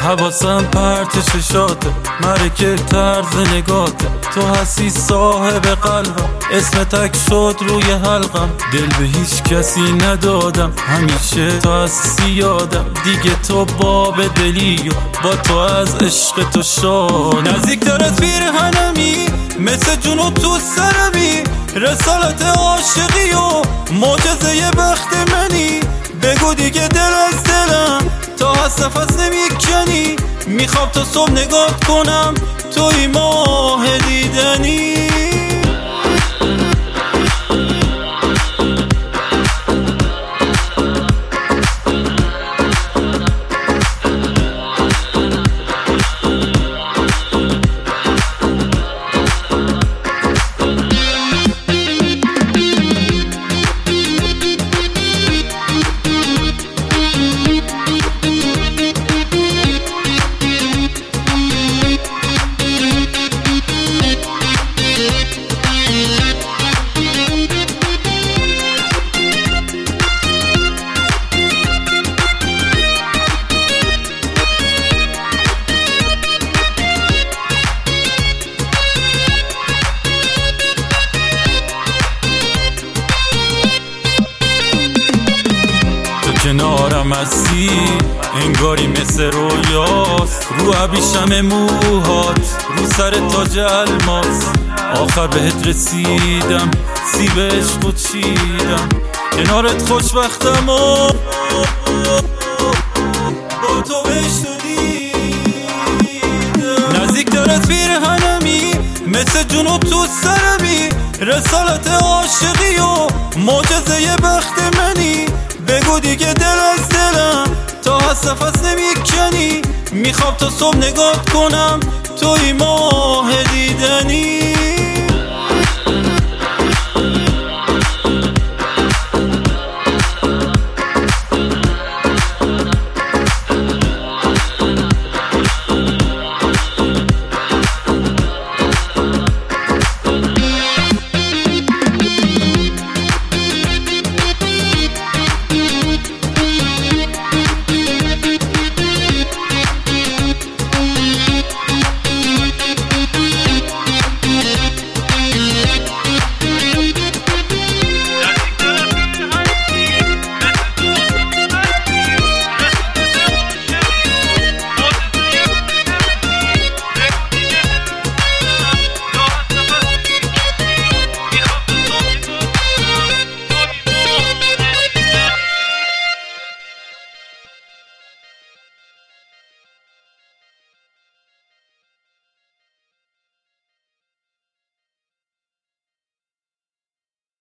حواسم پرت چشاته، مرکه طرز نگاته، تو هستی صاحب قلبم، اسم تک شد روی حلقم، دل به هیچ کسی ندادم، همیشه تو هستی یادم، دیگه تو باب دلی و با تو از عشق تو شاد. نزدیکتر از پیرهنمی، مثل جنو تو سرمی، رسالت عاشقی و معجزه بخت منی، بگو دیگه دل از دلم تا هست نفس نمیکنی، میخوام تا صبح نگات کنم توی ماه دیدنی. کنارم هستی انگاری مثل رویاست، رو ابریشم موهات، رو سر تاج الماس، آخر بهت رسیدم، سیب عشقو چیدم، کنارت خوشبختم و با تو بهشت دیدم. نزدیکتر از پیرهنمی، مثل جنو تو سرمی، رسالت عاشقی و معجزه بخت منی، بگو دیگه دل از دلم تا هست نفس نمیکنی، میخوام تا صبح نگات کنم توی ماه دیدنی.